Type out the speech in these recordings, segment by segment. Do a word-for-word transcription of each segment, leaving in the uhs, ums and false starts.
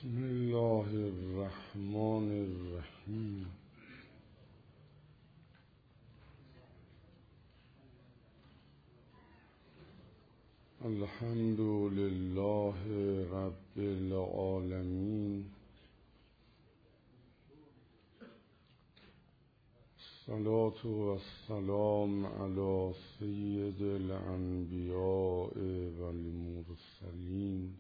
بسم الله الرحمن الرحیم. الحمد لله رب العالمین. الصلاة والسلام علی سید الانبیاء والمرسلین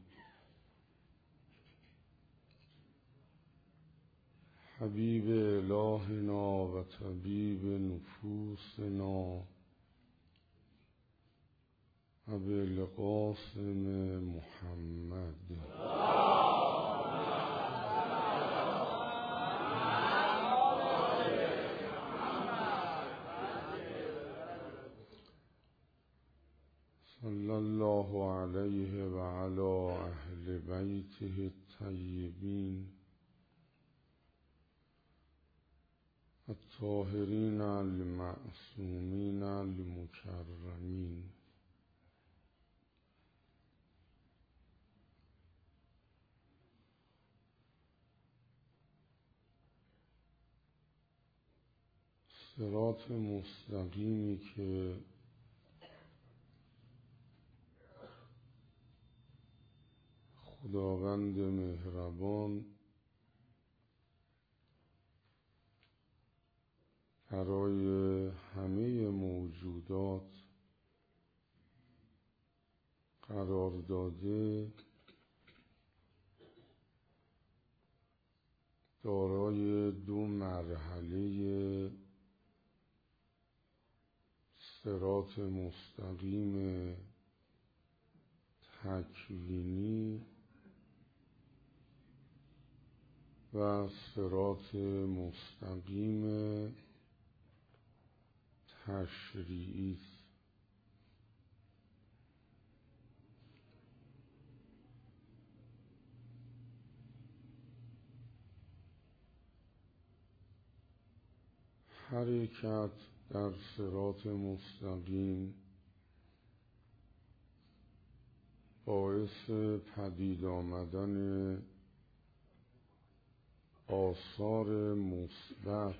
حبیب الهنا و طبیب نفوسنا ابوالقاسم محمد صلی الله علیه و علی اهل بیته الطیبین الطاهرین المعصومین المکرمین. صراط مستقیمی که خداوند مهربان برای همه موجودات قرار داده، دارای دو مرحله صراط مستقیم تکوینی و صراط مستقیم تشریعی است. حرکت در صراط مستقیم باعث پدید آمدن آثار مثبت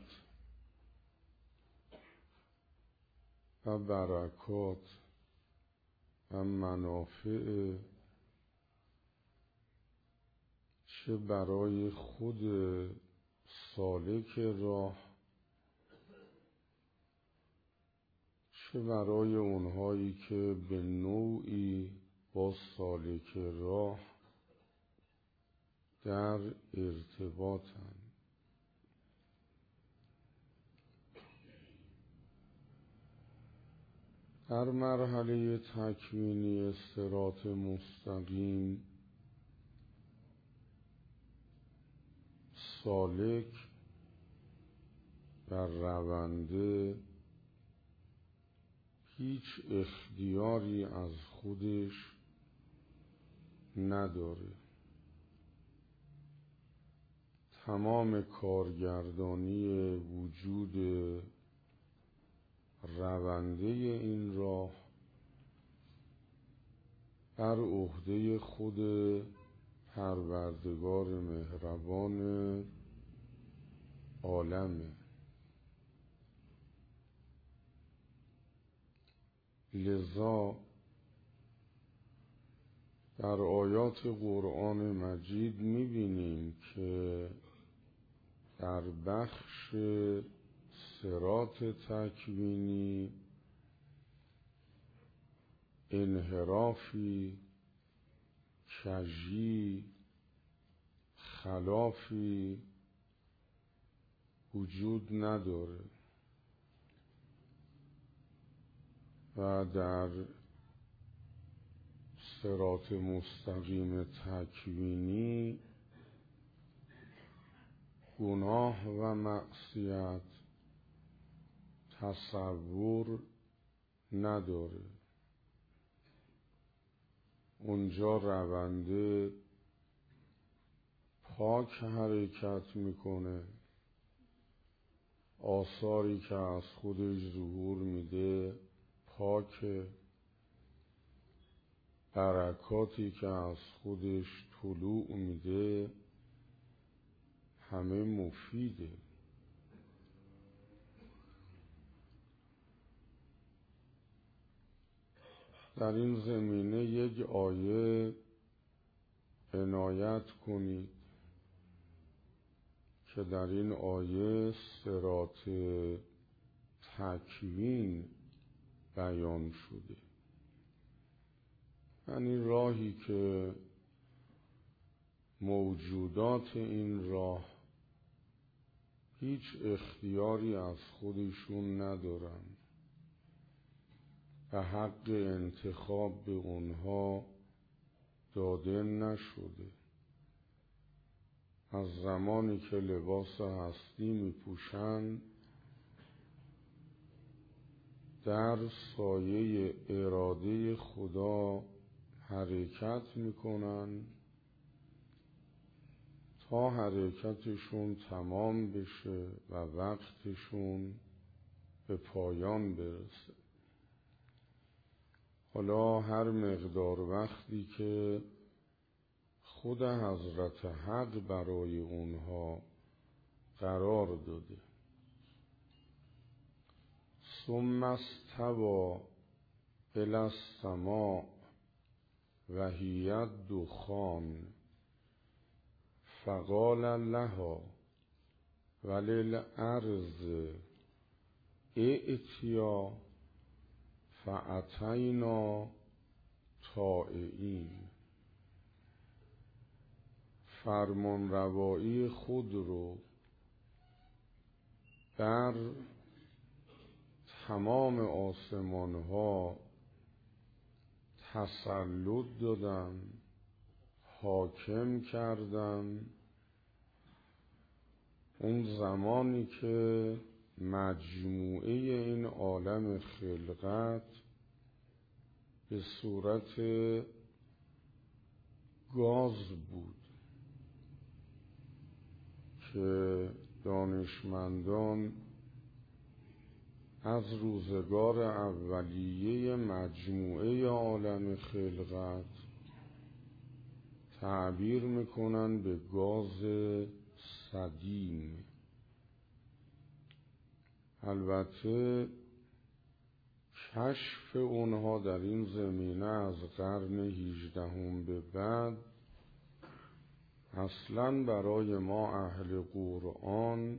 و برکات و منافع چه برای خود سالک راه چه برای اونهایی که به نوعی با سالک راه در ارتباطند. در مرحله تکوینی صراط مستقیم سالک و رونده هیچ اختیاری از خودش نداره. تمام کارگردانی وجود رونده این راه بر عهده خود پروردگار مهربان عالمه. لذا در آیات قرآن مجید می‌بینیم که در بخش صراط تکوینی انحرافی، کژی، خلافی وجود نداره و در صراط مستقیم تکوینی گناه و معصیت تصور نداره. اونجا رونده پاک حرکت میکنه، آثاری که از خودش ظهور میده پاکه، برکاتی که از خودش طلوع میده همه مفیده. در این زمینه یک آیه عنایت کنید که در این آیه صراط تکوین بیان شده، یعنی راهی که موجودات این راه هیچ اختیاری از خودشون ندارن و حق انتخاب به اونها داده نشده. از زمانی که لباس هستی می پوشند در سایه اراده خدا حرکت می کنند تا حرکتشون تمام بشه و وقتشون به پایان برسه. حالا هر مقدار وقتی که خود حضرت حق برای اونها قرار داده. ثم استوی الی السماء و هی دخان فقال لها وللارض ائتیا فأتینا طائعین. فرمان روایی خود رو در تمام آسمان ها تسلط دادن، حاکم کردن. اون زمانی که مجموعه این عالم خلقت به صورت گاز بود که دانشمندان از روزگار اولیه مجموعه عالم خلقت تعبیر میکنن به گاز سدیم. البته کشف اونها در این زمینه از قرن هجدهم به بعد اصلاً برای ما اهل قرآن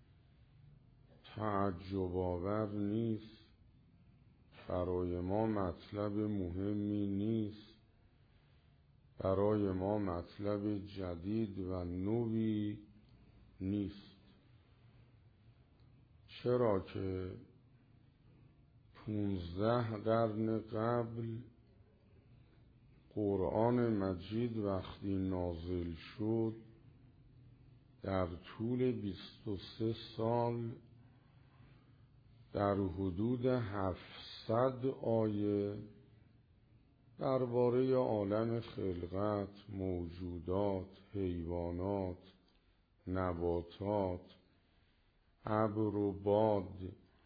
تعجب آور نیست، برای ما مطلب مهمی نیست، برای ما مطلب جدید و نوی نیست. چرا که پونزده قرن قبل قرآن مجید وقتی نازل شد در طول بیست و سه سال در حدود هفتصد آیه درباره عالم خلقت، موجودات، حیوانات، نباتات، ابر و باد،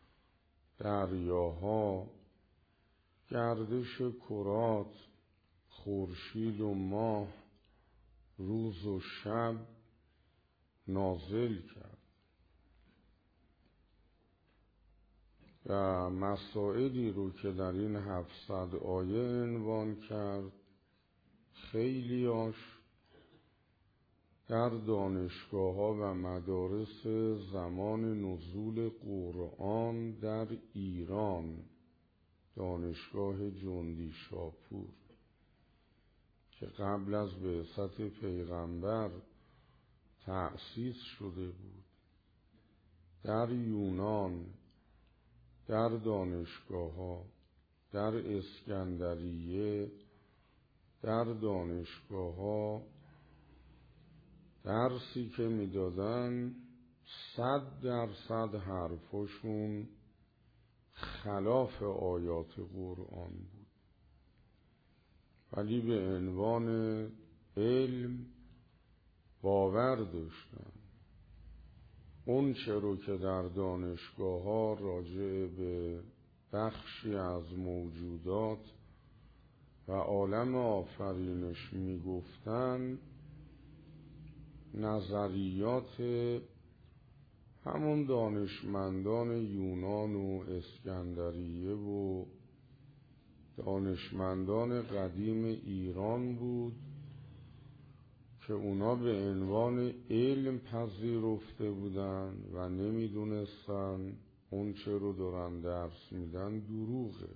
دریاها، گردش کرات، خورشید و ماه، روز و شب نازل کرد و مسائلی رو که در این هفتصد آیه عنوان کرد خیلیاش در دانشگاه ها و مدارس زمان نزول قرآن در ایران، دانشگاه جندی شاپور که قبل از بعثت پیغمبر تأسیس شده بود، در یونان، در دانشگاه ها، در اسکندریه، در دانشگاه ها درسی که میدادن صد درصد حرفشون خلاف آیات قرآن بود، ولی به عنوان علم باور داشتن. اون چرا که در دانشگاه ها راجع به بخشی از موجودات و عالم آفرینش میگفتن نظریات همون دانشمندان یونان و اسکندریه و دانشمندان قدیم ایران بود که اونا به عنوان علم پذیرفته بودن و نمیدونستن اون چه رو دارن درس میدن دروغه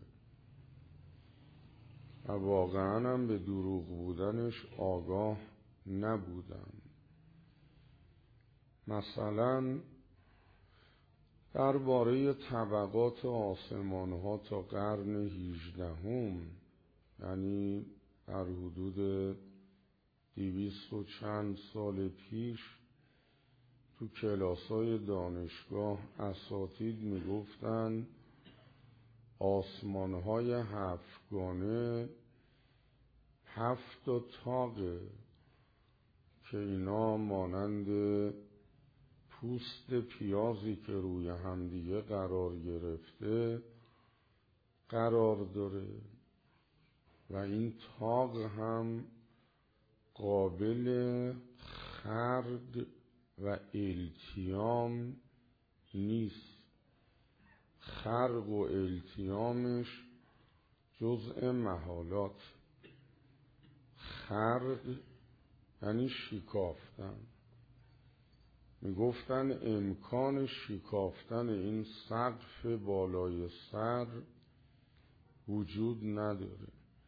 و واقعا هم به دروغ بودنش آگاه نبودن. مثلا درباره طبقات آسمان ها تا قرن هجدهم، یعنی در حدود دویست و چند سال پیش، تو کلاسای دانشگاه اساتید میگفتن آسمان های هفتگانه هفت تا طاقه که اینا مانند پوست پیازی که روی همدیگه قرار گرفته قرار داره و این طاق هم قابل خرق و التیام نیست. خرق و التیامش جزء محالات. خرق یعنی شکافتن. میگفتن امکان شکافتن این سقف بالای سر وجود نداره.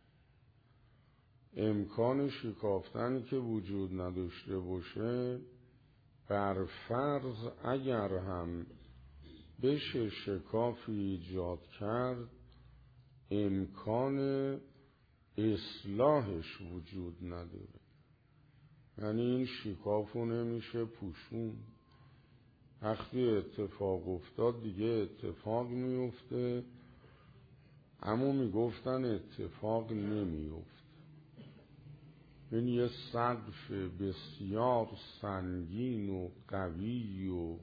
امکان شکافتنی که وجود نداشته باشه، بر فرض اگر هم بشه شکافی ایجاد کرد، امکان اصلاحش وجود نداره. یعنی این شکافو نمیشه پوشون. وقتی اتفاق افتاد دیگه اتفاق میفته، اما میگفتن اتفاق نمیفته. این یه سقف بسیار سنگین و قوی و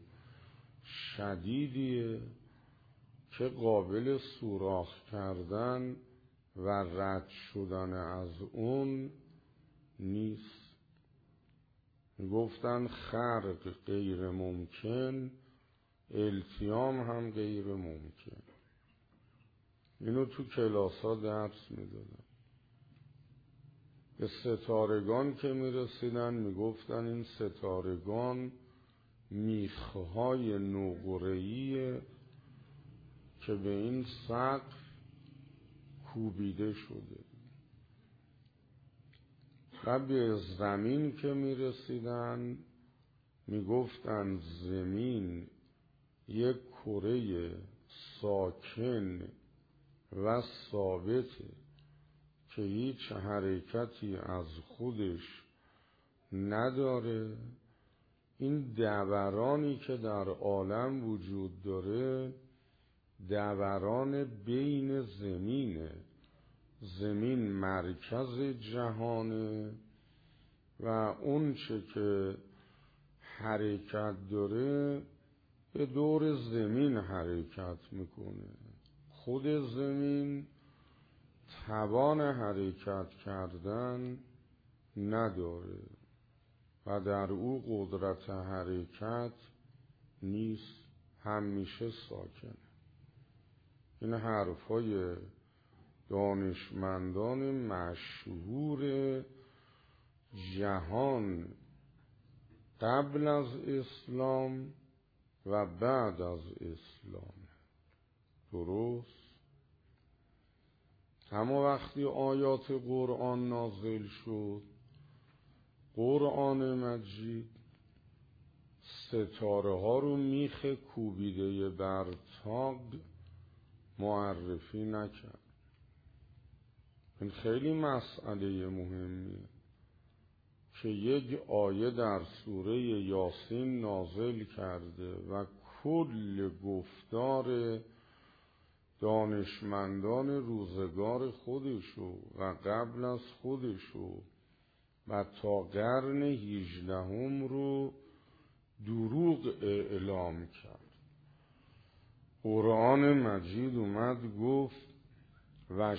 شدیدیه که قابل سوراخ کردن و رد شدن از اون نیست. گفتن خرق غیر ممکن، التیام هم غیر ممکن. اینو تو کلاسا درس میدادن. به ستارگان که میرسیدن میگفتن این ستارگان میخهای نقره‌ایه که به این سقف کوبیده شده. و به زمین که میرسیدن میگفتن زمین یک کره ساکن و ثابته که هیچ حرکتی از خودش نداره. این دورانی که در عالم وجود داره دوران بین زمینه. زمین مرکز جهانه و اون چه که حرکت داره به دور زمین حرکت میکنه. خود زمین توان حرکت کردن نداره و در او قدرت حرکت نیست، همیشه ساکنه. این حرفای دانشمندان مشهور جهان قبل از اسلام و بعد از اسلام. درست؟ اما وقتی آیات قرآن نازل شد، قرآن مجید ستاره ها رو میخ کوبیده بر طاق معرفی نکرد. این خیلی مسئله مهمیه که یک آیه در سوره یاسین نازل کرده و کل گفتار دانشمندان روزگار خودشو و قبل از خودشو و تا قرن هجدهم رو دروغ اعلام کرد. قرآن مجید اومد گفت و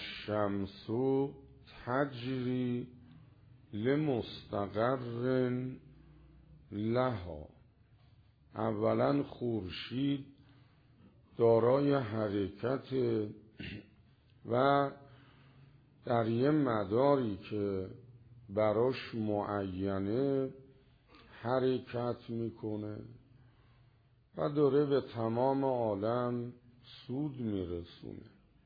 شمسو تجری لمستقر لها. اولا خورشید دارای حرکت و در یه مداری که براش معینه حرکت میکنه و داره به تمام عالم سود میرسونه.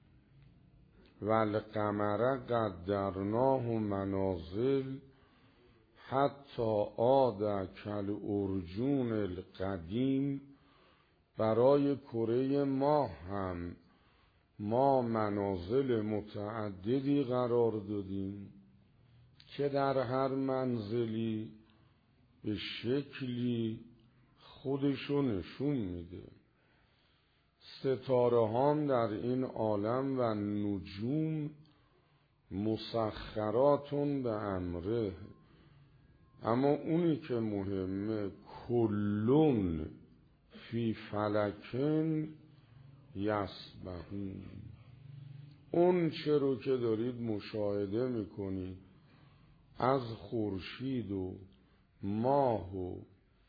والقمر قدرناه منازل حتی عاد کالعرجون القدیم. برای کره ماه هم ما منازل متعددی قرار دادیم که در هر منزلی به شکلی خودشو نشون میده. ستاره هم در این عالم و نجوم مسخراتون به امره، اما اونی که مهمه کلون فی فلکن یسبحون. اون چه رو که دارید مشاهده میکنید از خورشید و ماه و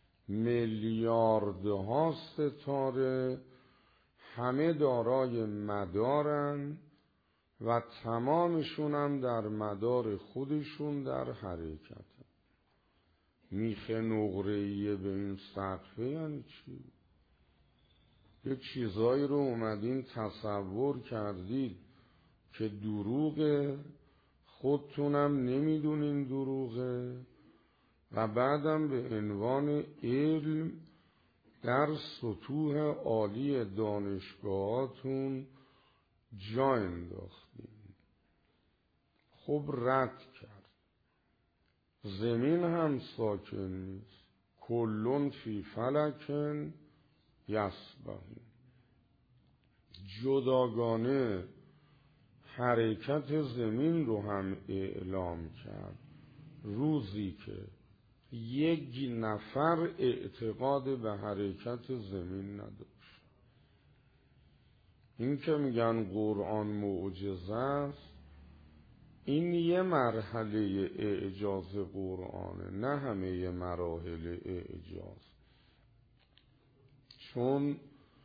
میلیاردها ستاره، همه دارای مدارن و تمامشون هم در مدار خودشون در حرکت. میخ نقره‌ای به این سقفه یعنی چی؟ یه چیزایی رو اومدین تصور کردید که دروغه، خودتونم نمیدونین دروغه و بعدم به عنوان علم در سطوح عالی دانشگاهاتون جا انداختین. خب رد کرد. زمین هم ساکن نیست. کلون فی فلکن یسبحون. جداگانه حرکت زمین رو هم اعلام کرد، روزی که یک نفر اعتقاد به حرکت زمین نداشت. این که میگن قرآن معجزه است، این یه مرحله اعجاز قرآنه، نه همه مراحل اعجاز. چون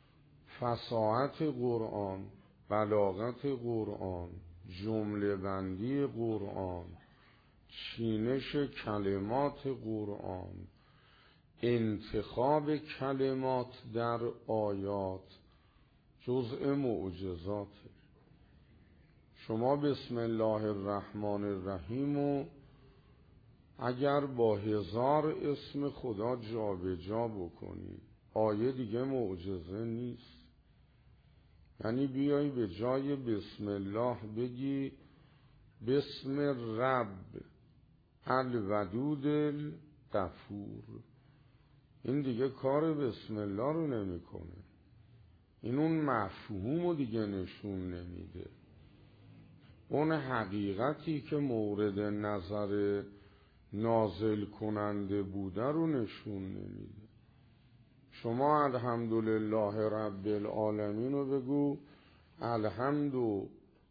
فصاحت قرآن، بلاغت قرآن، جمله بندی قرآن، چینش کلمات قرآن، انتخاب کلمات در آیات جزء معجزاته. شما بسم الله الرحمن الرحیم و اگر با هزار اسم خدا جا به جا بکنی آیه دیگه معجزه نیست. یعنی بیایی به جای بسم الله بگی بسم رب الودود الغفور، این دیگه کار بسم الله رو نمی کنه. این اون مفهوم رو دیگه نشون نمیده. اون حقیقتی که مورد نظر نازل کننده بوده رو نشون نمیده. شما الحمدلله رب العالمین رو بگو الحمد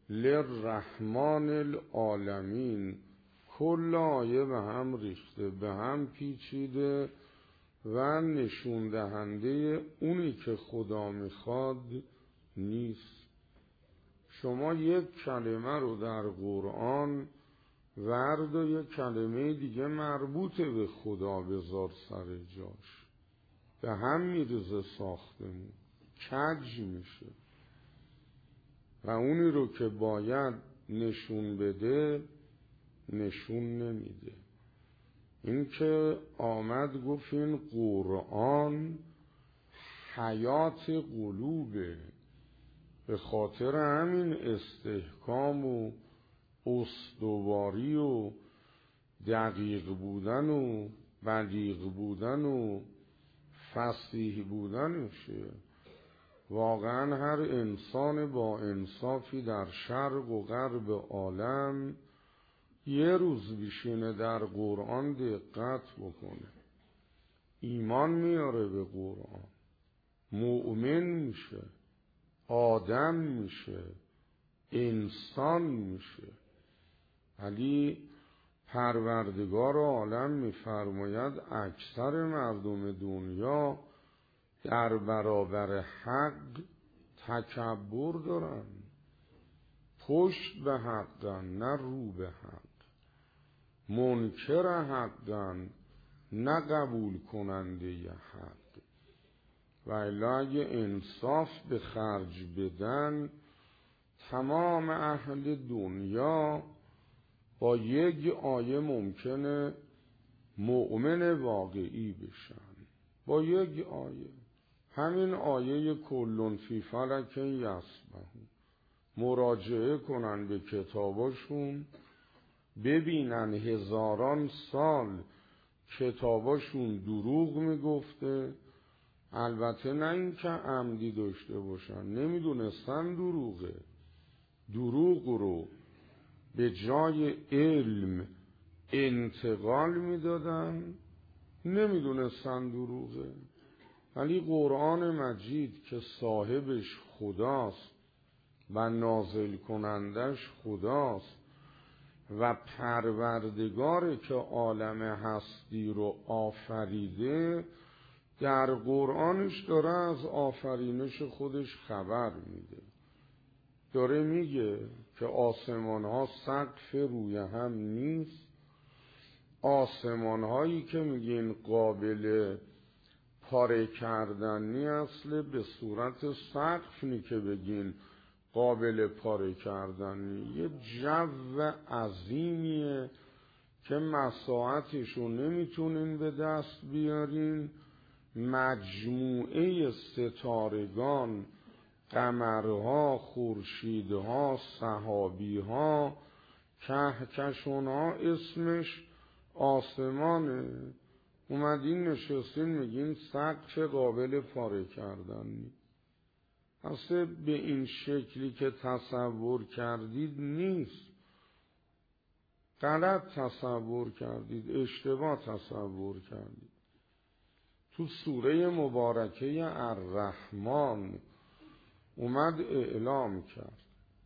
للرحمن العالمین. کل آیه به هم ریخته، به هم پیچیده و نشون دهنده اونی که خدا میخواد نیست. شما یک کلمه رو در قرآن ورد و یک کلمه دیگه مربوط به خدا بذار سر جاش، به هم میرزه ساختمون، کج میشه و اونی رو که باید نشون بده نشون نمیده. این که آمد گفت این قرآن حیات قلوبه، به خاطر همین استحکام و استواری و دقیق بودن و بلیغ بودن و فصیح بودنشه. واقعا هر انسان با انصافی در شرق و غرب عالم یه روز بشینه در قرآن دقت بکنه، ایمان میاره به قرآن، مؤمن میشه، آدم میشه، انسان میشه. ولی پروردگار عالم می‌فرماید اکثر مردم دنیا در برابر حق تکبر دارن، پشت به حقن نه رو به حق، منکر حقن نه قبول کننده حق. و الا اگه انصاف به خرج بدن تمام اهل دنیا با یک آیه ممکنه مؤمن واقعی بشن، با یک آیه، همین آیه کلون فی فلک یسبحون، مراجعه کنن به کتاباشون ببینن هزاران سال کتاباشون دروغ میگفته، البته نه این که عمدی داشته باشن، نمیدونستن دروغه، دروغ رو به جای علم انتقال میدادن، نمیدونستن دروغه. ولی قرآن مجید که صاحبش خداست و نازل کنندش خداست و پروردگار که عالم هستی رو آفریده، در قرآنش داره از آفرینش خودش خبر میده، داره میگه که آسمان ها سقف روی هم نیست، آسمان هایی که میگین قابل پاره کردنی اصله به صورت سقف نی که بگین قابل پاره کردنی، یه جو عظیمیه که مساحتشو نمیتونین به دست بیارین، مجموعه ستارگان، قمرها، خورشیدها، سحابیها، کهکشانها، اسمش آسمانه، اومدین نشستین میگین سقف قابل پاره کردن نی. اصلا به این شکلی که تصور کردید نیست، غلط تصور کردید، اشتباه تصور کردید. تو سوره مبارکه الرحمن اومد اعلام کرد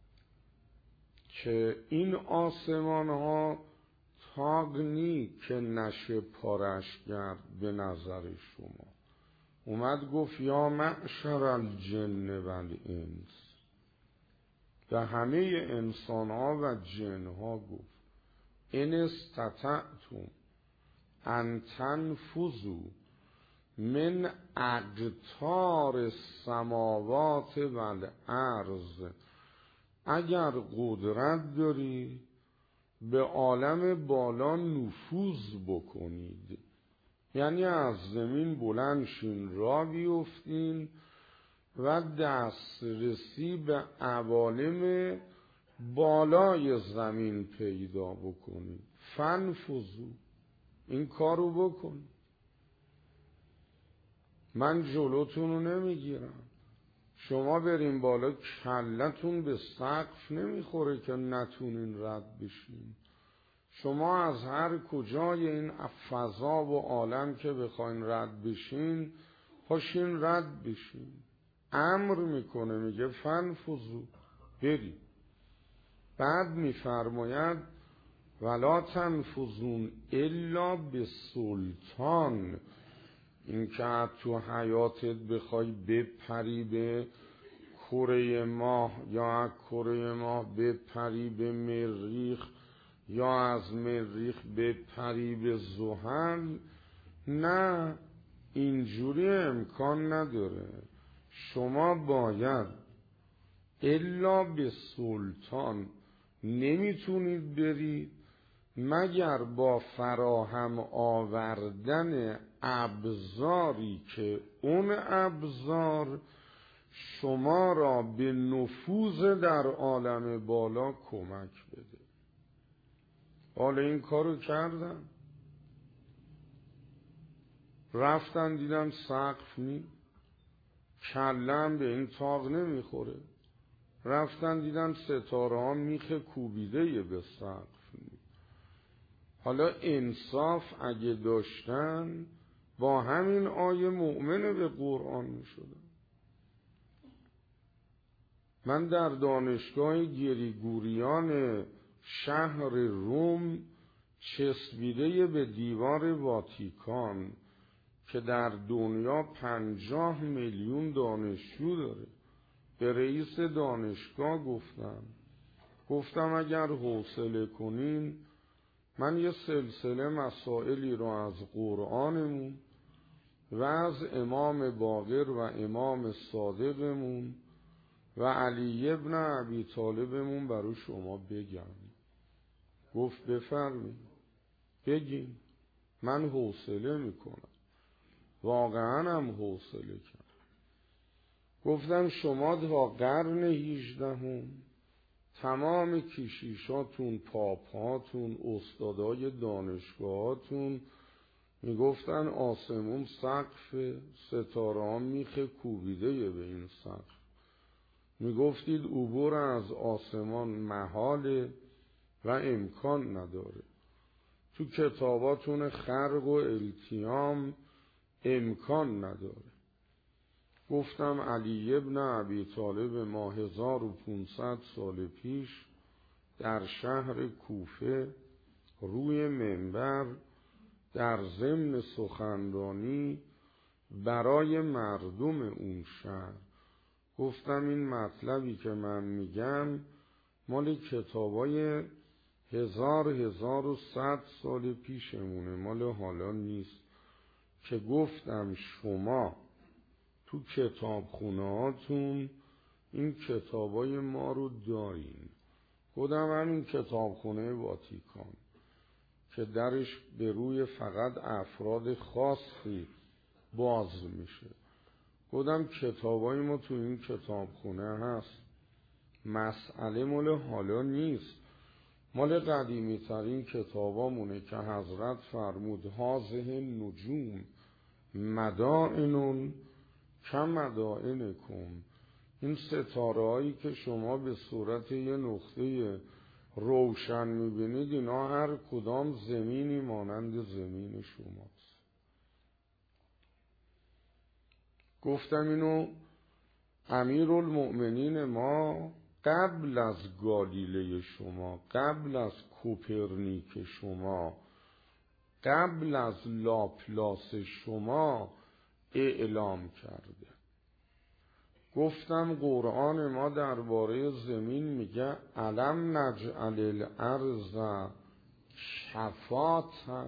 که این آسمان ها تاق نی که نشه پارش کرد به نظر شما، اومد گفت یا معشر الجن و الانس، به همه انسان ها و جن ها گفت ان استطعتم ان تنفذوا من اقطار السماوات و الارض، اگر قدرت داری به عالم بالا نفوذ بکنید، یعنی از زمین بلند شین را بیفتین و دسترسی به عوالم بالای زمین پیدا بکنید، فنفذوا، این کارو بکن، من جلوتون رو نمیگیرم، شما بریم بالا کلتون به سقف نمیخوره که نتونین رد بشین، شما از هر کجای این فضا و عالم که بخواین رد بشین پاشین رد بشین، امر میکنه، میگه فنفذوا، بری. بعد میفرماید ولا تنفذون الا بسلطان، این که تو حیاتت بخوای بپری به کره ماه یا از کره ماه بپری به مریخ یا از مریخ بپری به زحل، نه، اینجوری امکان نداره، شما باید الا به سلطان، نمیتونید برید مگر با فراهم آوردن ابزاری که اون ابزار شما را به نفوذ در عالم بالا کمک بده. حالا این کارو کردن، رفتن دیدن سقف نی، کلم به این تاق نمیخوره، رفتن دیدن ستاره ها میخ کوبیده به سقف نی. حالا انصاف اگه داشتن با همین آیه مؤمن به قرآن میشدن. من در دانشگاه گریگوریان شهر روم چسبیده به دیوار واتیکان که در دنیا پنجاه میلیون دانشجو داره، به رئیس دانشگاه گفتم گفتم اگر حوصله کنین من یه سلسله مسائلی رو از قرآنمون و از امام باقر و امام صادقمون و علی ابن ابی طالبمون برای شما بگم. گفت بفرمایید بگین، من حوصله میکنم. واقعا هم حوصله کرد. گفتم شما تا قرن هجدهم تمام کشیشاتون، پاپاتون، استادای دانشگاهاتون میگفتن آسمون سقف، ستاره ها میخه کوبیده به این سقف. میگفتید عبور از آسمان محاله و امکان نداره. تو کتاباتون خرق و التیام امکان نداره. گفتم علی ابن ابی طالب ما هزار و پونصد سال پیش در شهر کوفه روی منبر در ضمن سخنرانی برای مردم اون شهر گفتم این مطلبی که من میگم مال کتابای هزار هزار و صد سال پیشمونه، مال حالا نیست. که گفتم شما تو کتابخونه هاتون این کتابای ما رو دارین. خودم همین کتابخونه واتیکان که درش به روی فقط افراد خاصی باز میشه. خودم کتابای ما تو این کتابخونه هست. مسئله مال حالا نیست، مال قدیمی ترین کتابامونه که حضرت فرمود هازه نجوم مدائنون کم مدائنکم. این ستاره هایی که شما به صورت یه نقطه روشن میبینید اینا هر کدام زمینی مانند زمین شماست. گفتم اینو امیرالمؤمنین ما قبل از گالیله شما، قبل از کوپرنیک شما، قبل از لاپلاس شما اعلام کرده. گفتم قرآن ما درباره زمین میگه الم نجعل الارض کفاتا،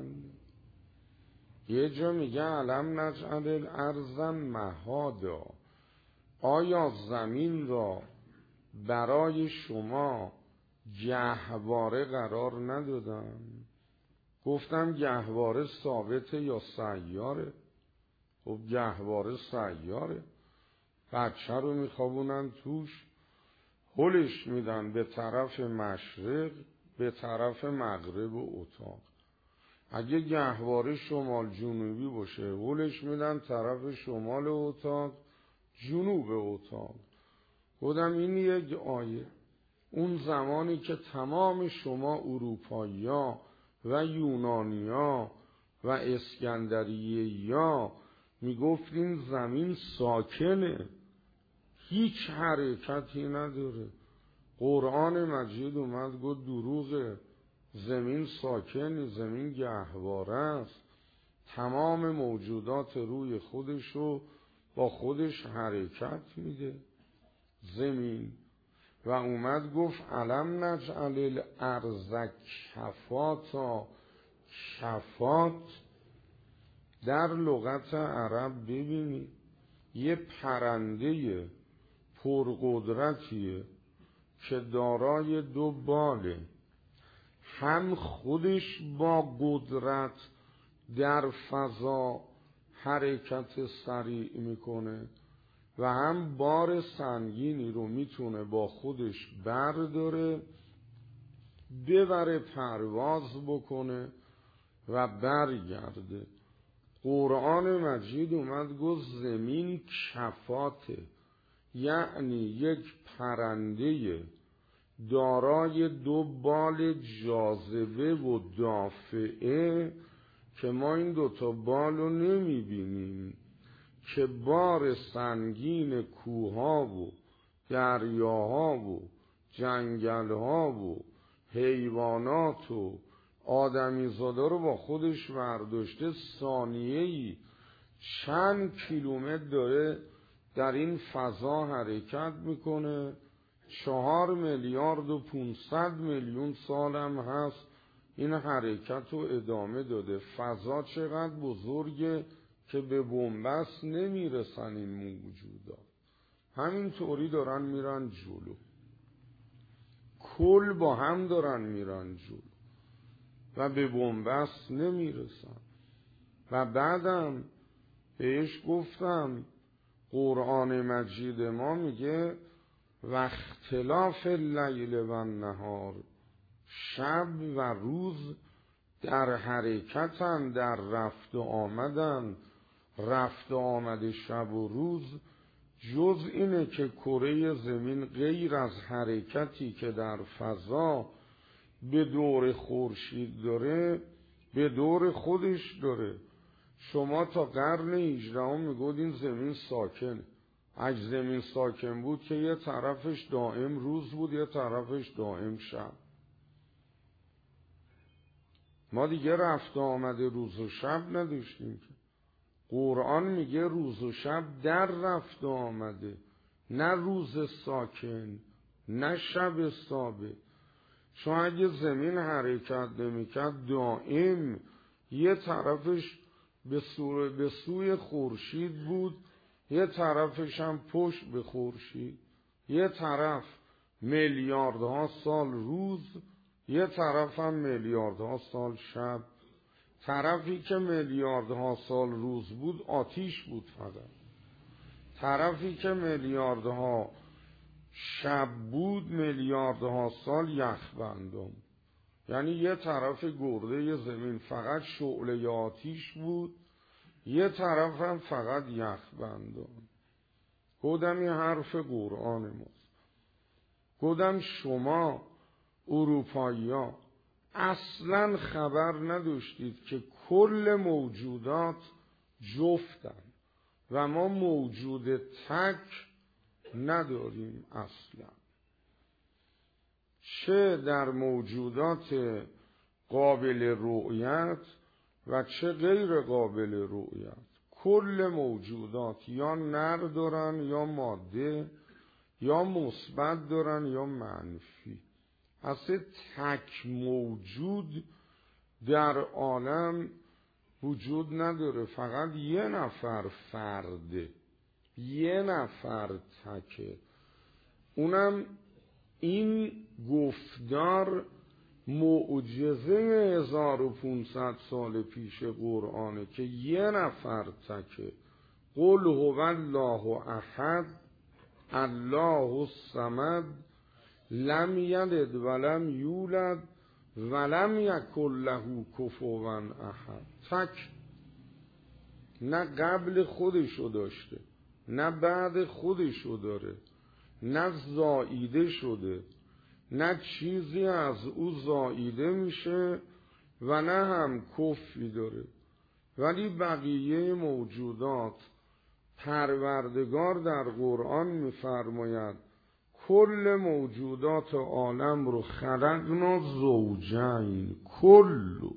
یه جا میگه الم نجعل الارض مهادا. آیا زمین را برای شما گهواره قرار ندادم؟ گفتم گهواره ثابته یا سیاره؟ خب گهواره سیاره. بچه رو میخوابونن توش، هلش میدن به طرف مشرق به طرف مغرب و اتاق. اگه گهواره شمال جنوبی باشه هلش میدن طرف شمال اتاق جنوب اتاق. خودم این یک آیه. اون زمانی که تمام شما اروپایی‌ها و یونانی‌ها و اسکندریه‌ها میگفتین زمین ساکنه، هیچ حرکتی نداره، قرآن مجید اومد گفت دروغه، زمین ساکن، زمین گهواره است، تمام موجودات روی خودشو با خودش حرکت میده زمین. و اومد گفت علم نجعل الارض کفاتا. کفات در لغت عرب ببینید یه پرنده پرقدرتیه که دارای دو باله، هم خودش با قدرت در فضا حرکت سریع میکنه و هم بار سنگینی رو میتونه با خودش برداره، ببره پرواز بکنه و برگرده. قرآن مجید اومد گفت زمین کفاته، یعنی یک پرنده دارای دو بال جاذبه و دافعه که ما این دوتا بال رو نمیبینیم، که بار سنگین کوها و دریاها و جنگلها و حیوانات و آدمی زاده رو با خودش برداشته، ثانیه‌ای چند کیلومتر داره در این فضا حرکت میکنه. چهار میلیارد و پونصد میلیون سال هم هست این حرکت رو ادامه داده. فضا چقدر بزرگه که به بنبست نمیرسن این موجودات، همینطوری دارن میرن جلو، کل با هم دارن میرن جلو و به بنبست نمیرسن. و بعدم بهش گفتم قرآن مجید ما میگه و اختلاف اللیل و النهار، شب و روز در حرکتن، در رفت و آمدن. رفت و آمد شب و روز جز اینه که کره زمین غیر از حرکتی که در فضا به دور خورشید داره به دور خودش داره. شما تا قرن هجدهم میگود این زمین ساکنه. اگه زمین ساکن بود که یه طرفش دائم روز بود یه طرفش دائم شب. ما دیگه رفت و آمده روز و شب نداشتیم که. قرآن میگه روز و شب در رفت و آمده، نه روز ساکن نه شب ثابت. چون اگه زمین حرکت نمیکرد دائم یه طرفش به سوی به سوی خورشید بود، یه طرفش هم پشت به خورشید، یه طرف میلیاردها سال روز، یه طرف هم میلیاردها سال شب. طرفی که میلیاردها سال روز بود آتیش بود فقط، طرفی که میلیاردها شب بود میلیاردها سال یخبندم. یعنی یه طرف گرده زمین فقط شعله آتیش بود، یه طرف هم فقط یخبندم. گفتم این حرف قرآن ماست. گفتم شما اروپایی ها اصلا خبر نداشتید که کل موجودات جفتن و ما موجود تک نداریم اصلا. چه در موجودات قابل رؤیت و چه غیر قابل رؤیت، کل موجودات یا نر دارن یا ماده، یا مثبت دارن یا منفی. اصلا تک موجود در عالم وجود نداره، فقط یه نفر فرده، یه نفر تکه. اونم این گفتار معجزه هزار و پونصد سال پیش قرآنه که یه نفر تکه. قل هو الله احد الله الصمد لم یلد ولم یولد ولم یکن له کفوا احد. تک، نه قبل خودشو داشته نه بعد خودشو داره، نه زاییده شده، نه چیزی از او زاییده میشه و نه هم کفی داره. ولی بقیه موجودات پروردگار در قرآن میفرماید کل موجودات عالم رو خلقنا زوجین کلو.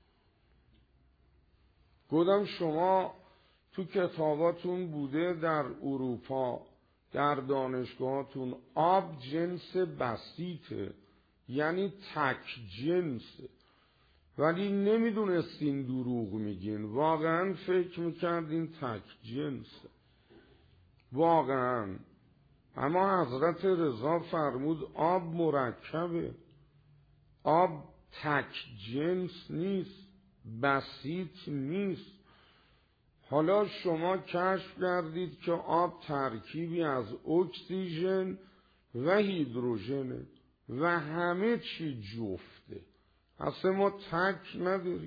گفتم شما تو کتاباتون بوده در اروپا در دانشگاهاتون آب جنس بسیطه، یعنی تک جنسه، ولی نمیدونستین دروغ میگین، واقعا فکر میکردین تک جنسه واقعا. اما حضرت رضا فرمود آب مرکبه، آب تک جنس نیست، بسیط نیست. حالا شما کشف کردید که آب ترکیبی از اکسیژن و هیدروژنه و همه چی جفته، اصلا ما تک نداریم.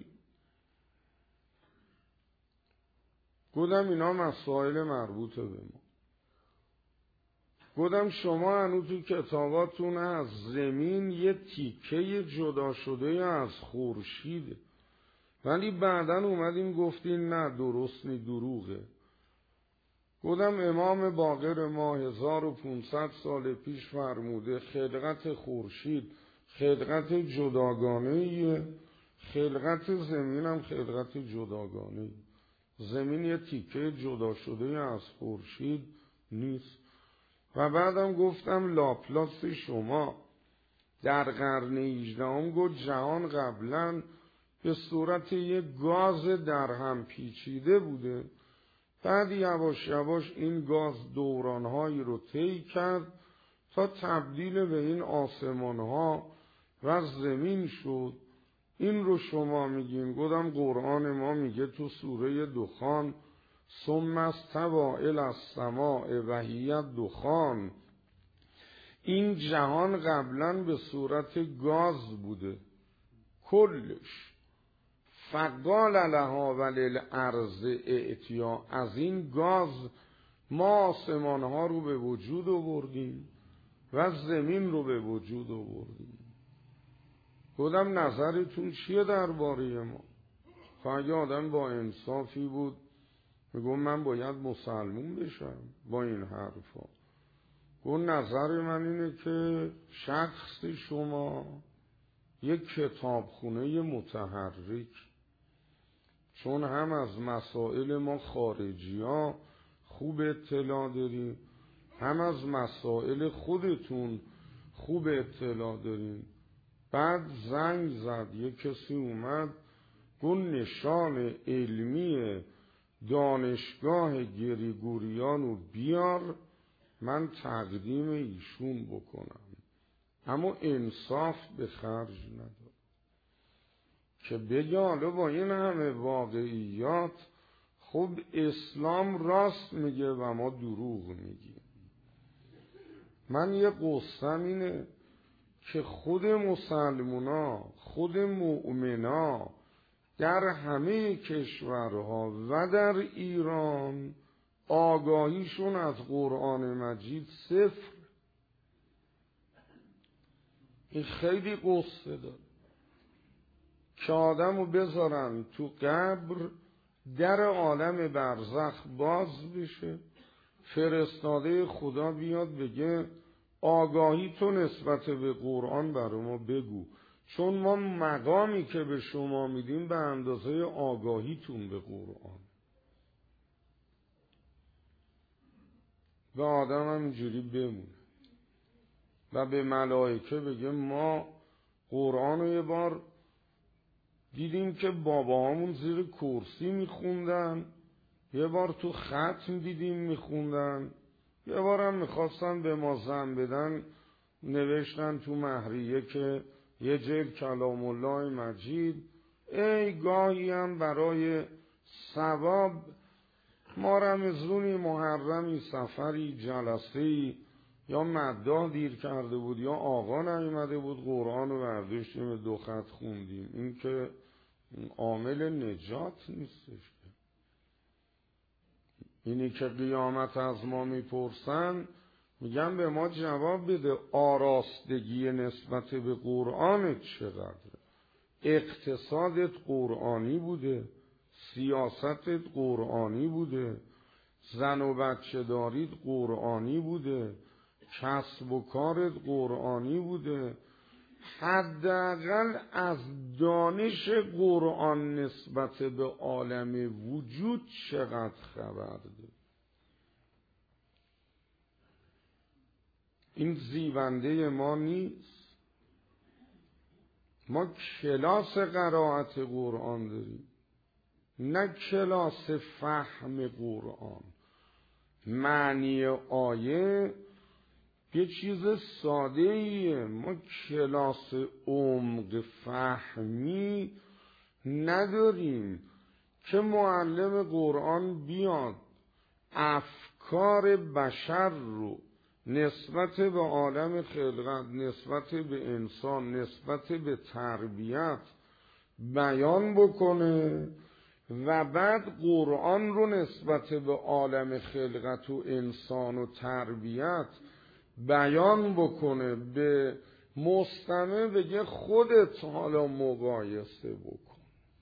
گفتم اینا مسائل مربوطه به ما. گفتم شما هنوز تو کتاباتون از زمین یه تیکه جدا شده از خورشیده، ولی بعدن اومدین گفتین نه درست نی، دروغه. گفتم امام باقر ما هزار و پونصد سال پیش فرموده خلقت خورشید خلقت جداگانه‌ایه، خلقت زمین هم خلقت جداگانه، زمین یه تیکه جدا شده از خورشید نیست. و بعدم گفتم لاپلاس شما در قرن هجدهم گفت جهان قبلا به صورت یه گاز در هم پیچیده بوده، بعد یواش یواش این گاز دورانهایی رو طی کرد تا تبدیل به این آسمانها و زمین شد. این رو شما میگین. گفتم قرآن ما میگه تو سوره دخان ثم استوی الی السماء و هی دخان، این جهان قبلا به صورت گاز بوده کلش. فقال لها وللارض ائتیا، از این گاز ما آسمانها رو به وجود آوردیم و زمین رو به وجود آوردیم. گفتم نظرتون چیه درباره ما؟ فاگه آدم با انصافی بود میگم من باید مسلمون بشم با این حرفا. گفت نظر من اینه که شخص شما یک کتابخونه متحرک، چون هم از مسائل ما خارجی ها خوب اطلاع داریم، هم از مسائل خودتون خوب اطلاع داریم. بعد زنگ زد، یه کسی اومد گفت نشان علمی دانشگاه گریگوریان رو بیار من تقدیم ایشون بکنم. اما انصاف به خرج نداد که بگه حالا با این همه واقعیات خب اسلام راست میگه و ما دروغ میگیم. من یه قصم اینه که خود مسلمونا، خود مؤمنا در همه کشورها و در ایران آگاهیشون از قرآن مجید صفر. این خیلی قصه داره که آدمو بذارن تو قبر، در عالم برزخ باز بشه، فرستاده خدا بیاد بگه آگاهی تو نسبت به قرآن برای ما بگو، چون ما مقامی که به شما میدیم به اندازه آگاهیتون به قرآن. و آدم هم اینجوری بمونه و به ملائکه بگه ما قرآن رو یه بار دیدیم که باباهامون زیر کرسی میخوندن، یه بار تو ختم دیدیم میخوندن، یه بار هم میخواستن به ما زن بدن نوشتن تو مهریه که یه جلد کلام الله مجید. ای گاهی هم برای ثواب ما رمزونی محرمی سفری جلسه‌ای یا مداح دیر کرده بود یا آقا نیامده بود قرآن رو برداشتیم دو خط خوندیم. این که عامل نجات نیستش. اینی که قیامت از ما میپرسن میگن به ما جواب بده آراستگی نسبت به قرآنت چقدره، اقتصادت قرآنی بوده، سیاستت قرآنی بوده، زن و بچه دارید قرآنی بوده، کسب و کارت قرآنی بوده، حداقل از دانش قرآن نسبت به عالم وجود چقدر خبر ده. این زیونده ما نیست. ما کلاس قرائت قرآن داریم، نه کلاس فهم قرآن. معنی آیه یه چیز ساده ایه، ما کلاس عمق فهمی نداریم که معلم قرآن بیاد افکار بشر رو نسبت به عالم خلقت، نسبت به انسان، نسبت به تربیت بیان بکنه و بعد قرآن رو نسبت به عالم خلقت و انسان و تربیت بیان بکنه، به مستمع بگه خودت حالا مقایسه بکن،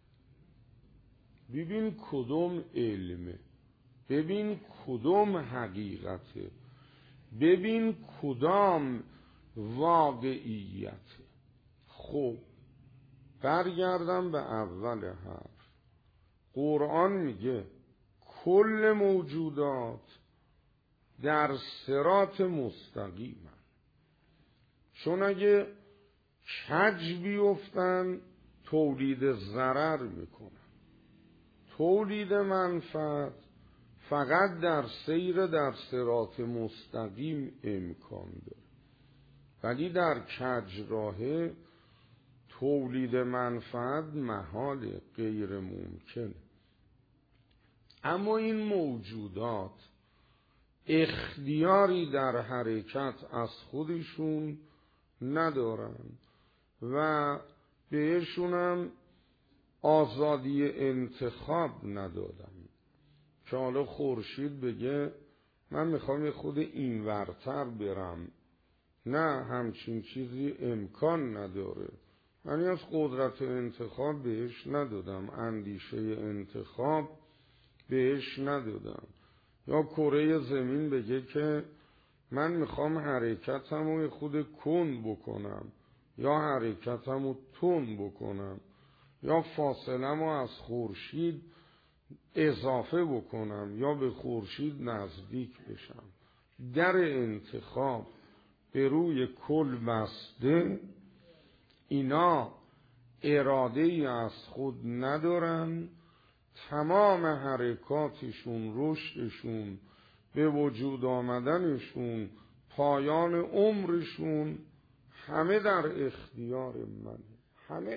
ببین کدوم علمه، ببین کدوم حقیقته، ببین کدام واقعیته. خب برگردم به اول حرف. قرآن میگه کل موجودات در صراط مستقیمن، چون اگه کج بیفتن تولید ضرر میکنن، تولید منفعت فقط در سیر در صراط مستقیم امکان داره، ولی در کج راه تولید منفعت محال، غیر ممکنه. اما این موجودات اختیاری در حرکت از خودشون ندارن و بهشونم آزادی انتخاب ندادن که حالا خورشید بگه من میخوام یه خود اینورتر برم، نه، همچین چیزی امکان نداره. من از قدرت انتخاب بهش ندادم، اندیشه انتخاب بهش ندادم. یا کره زمین بگه که من میخوام حرکتمو خود کند بکنم یا حرکتمو تند بکنم یا فاصله‌مو از خورشید اضافه بکنم یا به خورشید نزدیک بشم. در انتخاب به روی کل بسته، اینا اراده ای از خود ندارن، تمام حرکاتشون، رشدشون، به وجود آمدنشون، پایان عمرشون همه در اختیار منه، همه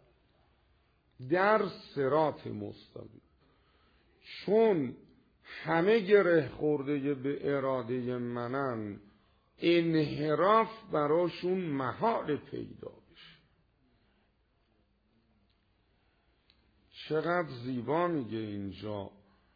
در صراط مستقیم. چون همه گره خورده به اراده منن، انحراف براشون محال پیدا بشه. چقدر زیبا میگه اینجا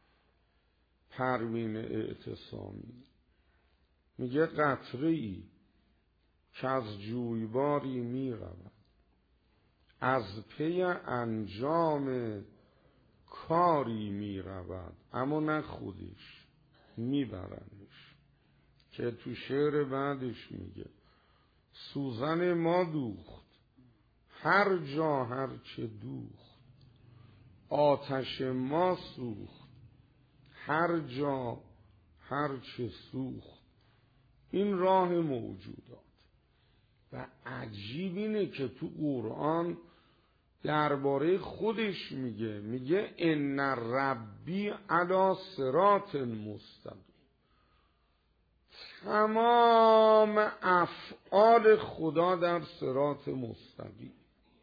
پروین اعتصامی، میگه قطره‌ای که از جویباری میرود، از پی انجام کاری میرود، اما نه خودش، میبرنش. که تو شعر بعدش میگه سوزن ما دوخت هر جا هر چه دوخت، آتش ما سوخت هر جا هر چه سوخت. این راه موجودات. و عجیب اینه که تو قرآن درباره خودش میگه، میگه ان ربی علی صراط مستقیم. تمام افعال خدا در صراط مستقیم.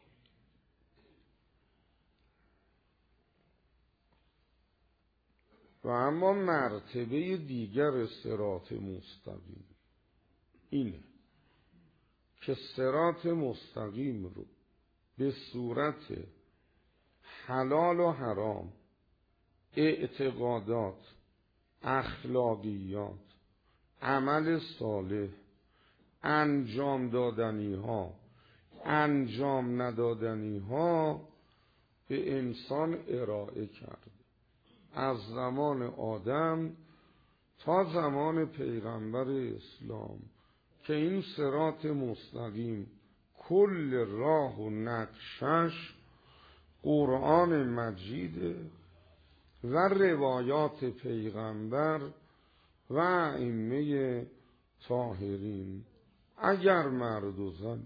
و اما مرتبه دیگر صراط مستقیم اینه که صراط مستقیم رو به صورت حلال و حرام، اعتقادات، اخلاقیات، عمل صالح، انجام دادنی ها، انجام ندادنی ها به انسان ارائه کرد. از زمان آدم تا زمان پیغمبر اسلام که این صراط مستقیم کل راه و نقشش قرآن مجید و روایات پیغمبر و ائمه طاهرین. اگر مرد و زن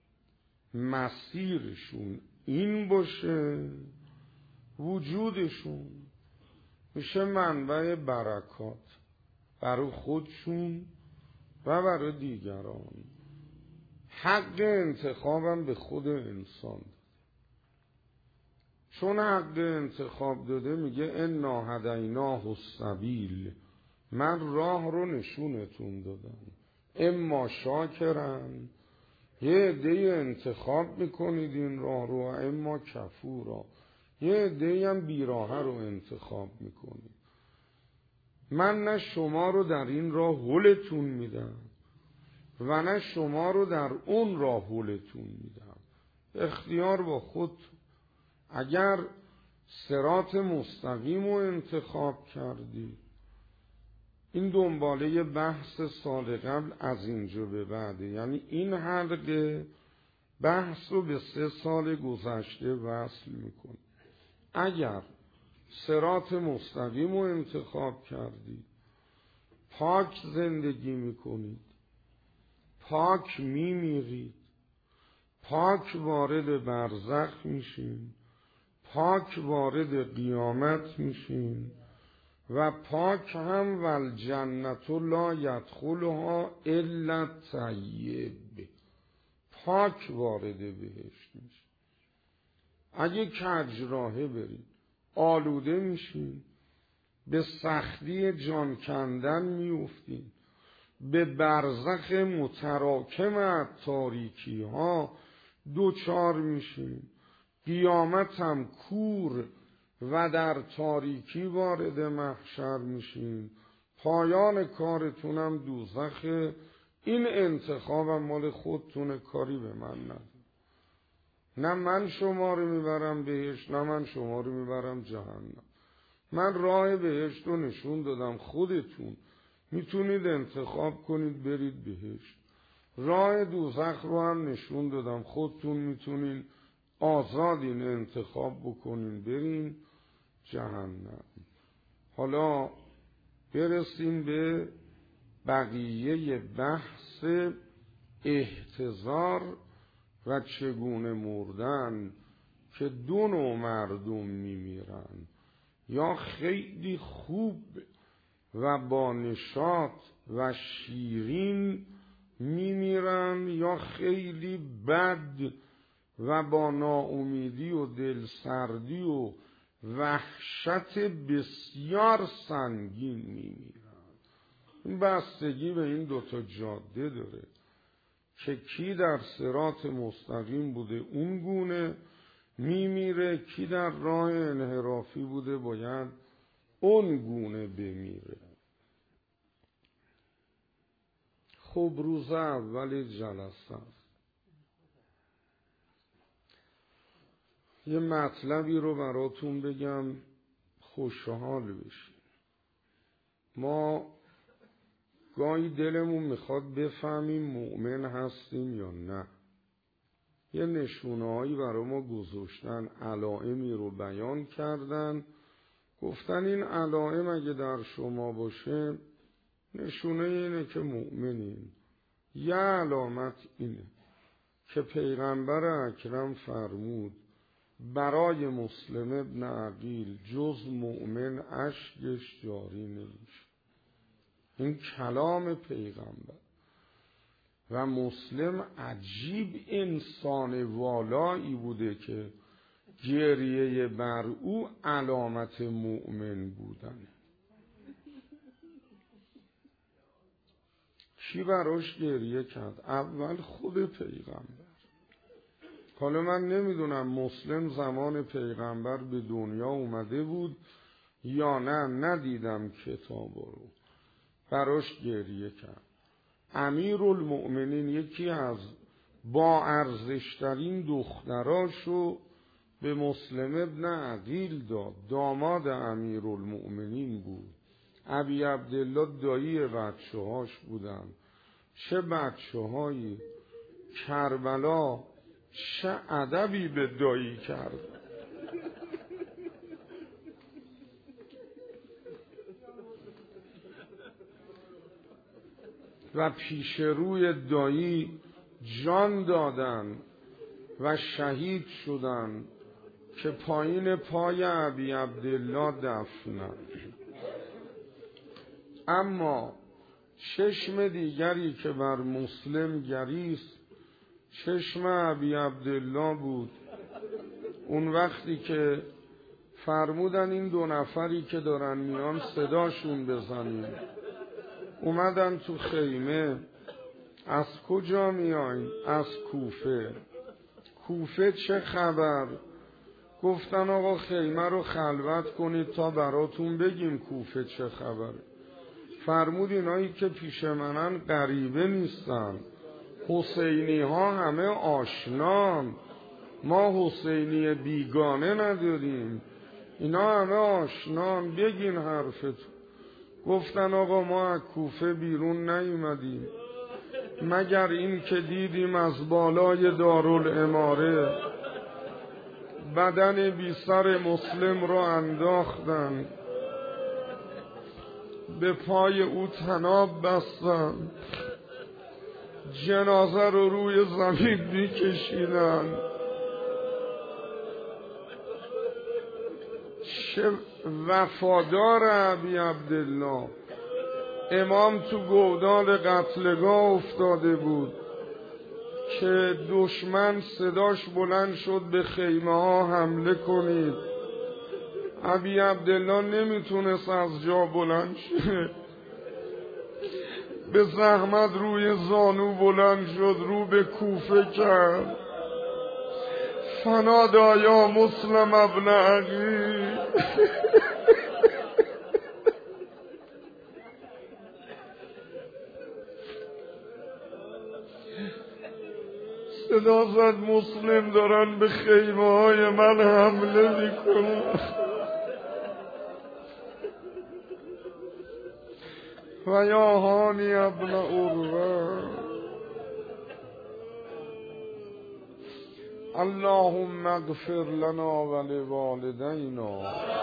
مسیرشون این باشه، وجودشون میشه منبع برکات برای خودشون و برای دیگران. حق انتخابم به خود انسان داده. چون حق انتخاب داده میگه انا هدیناه السبیل، من راه رو نشونتون دادم. اما شاکرن، یه عده انتخاب میکنید این راه رو، اما کفورا، یه عده هم بیراه رو انتخاب میکنید. من نه شما رو در این راه هلتون میدم و نه شما رو در اون راه هلتون میدم. اختیار با خود. اگر صراط مستقیم رو انتخاب کردی، این دنباله بحث سال قبل از اینجا به بعده، یعنی این حلقه بحث رو به سه سال گذشته وصل میکنه. اگر صراط مستقیم رو انتخاب کردید، پاک زندگی میکنید، پاک میمیرید، پاک وارد برزخ میشین، پاک وارد قیامت میشین و پاک هم والجنت لا یدخلها الا الطیب، پاک وارد بهشت میشین. اگه کج راهه برید آلوده میشین، به سختی جان کندن میافتین، به برزخ متراکم از تاریکی ها دوچار میشین، قیامت هم کور و در تاریکی وارد محشر میشین، پایان کارتونم دوزخه. این انتخابم مال خودتونه، کاری به من نداره. نه من شما رو میبرم بهشت، نه من شما رو میبرم جهنم. من راه بهشت رو نشون دادم، خودتون میتونید انتخاب کنید برید بهشت. راه دوزخ رو هم نشون دادم، خودتون میتونید آزادین انتخاب بکنین برین جهنم. حالا برسیم به بقیه بحث احتضار و چگونه مردن، که دو نوع مردم میمیرن، یا خیلی خوب و با نشاط و شیرین میمیرن، یا خیلی بد و با ناامیدی و دلسردی و وحشت بسیار سنگین میمیرن. این بستگی به این دوتا جاده داره که کی در صراط مستقیم بوده اون گونه میمیره، کی در راه انحرافی بوده باید اون گونه بمیره. خب روز اول جلسه است، یه مطلبی رو براتون بگم خوشحال بشین. ما گاهی دلمون میخواد بفهمیم مؤمن هستیم یا نه. یه نشونه‌هایی برای ما گذاشتن، علائمی رو بیان کردن، گفتن این علائم اگه در شما باشه نشونه اینه که مؤمنین. یه علامت اینه که پیغمبر اکرم فرمود برای مسلم ابن عقیل جز مؤمن اشکش جاری نمیشه. این کلام پیغمبر. و مسلم عجیب انسان والایی بوده که گریه بر او علامت مؤمن بودن. کی براش گریه کرد؟ اول خود پیغمبر. حالا من نمیدونم مسلم زمان پیغمبر به دنیا اومده بود یا نه، ندیدم کتاب رو. براش گریه کرد. امیرالمؤمنین یکی از با ارزشترین دختراشو به مسلم ابن عقیل داد، داماد امیرالمؤمنین بود. ابی عبدالله دایی بچه هاش بودن. چه بچه هایی، کربلا چه ادبی به دایی کرد. و پیش روی دایی جان دادن و شهید شدن که پایین پای ابی عبدالله دفنن. اما چشم دیگری که بر مسلم گریست چشم ابی عبدالله بود. اون وقتی که فرمودن این دو نفری که دارن میان صداشون بزنیم، اومدن تو خیمه. از کجا میاین؟ از کوفه. کوفه چه خبر؟ گفتن آقا خیمه رو خلوت کنید تا براتون بگیم کوفه چه خبر. فرمود اینایی که پیش منن غریبه نیستن، حسینی ها همه آشنان، ما حسینی بیگانه نداریم، اینا همه آشنان، بگین حرفتون. گفتن آقا ما از کوفه بیرون نیومدیم، مگر این که دیدیم از بالای دارالعماره بدن بی سر مسلم را انداختن، به پای او طناب بستن، جنازه رو روی زمین میکشیدن. چه وفادار ابی عبدالله. امام تو گودال قتلگاه افتاده بود که دشمن صداش بلند شد به خیمه ها حمله کنید. ابی عبدالله نمیتونست از جا بلند شه، به زحمت روی زانو بلند شد، رو به کوفه کرد. فنادا یا مسلم ابن عقی. صدا زد مسلم دارن به خیمه های من حمله میکنن. و یا هانی ابن عروه. اللهم اغفر لنا ولوالدینا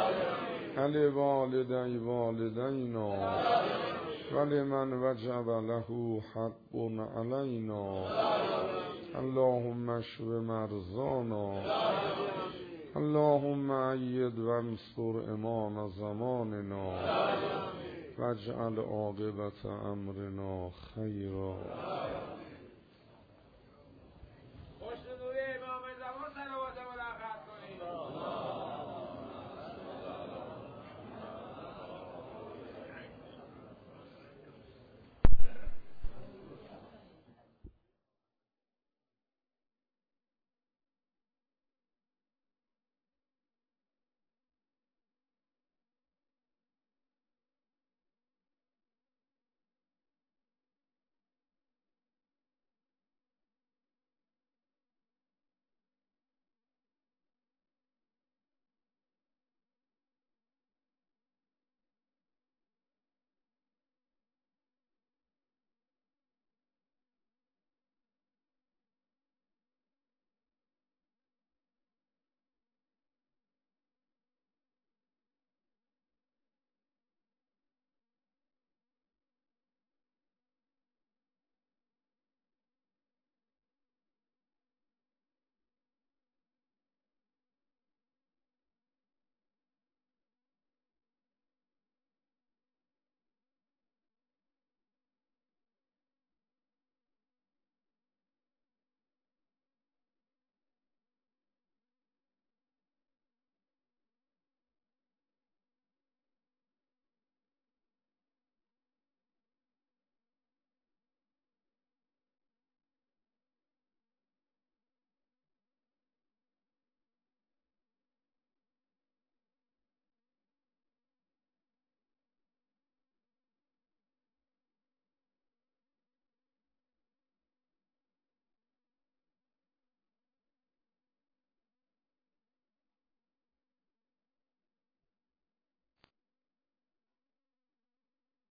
ولوالدی والدینا ولمن وجب له حق علینا. اللهم اشف مرضانا. اللهم اید وانصر امام زماننا واجعل عاقبت امرنا خیرا.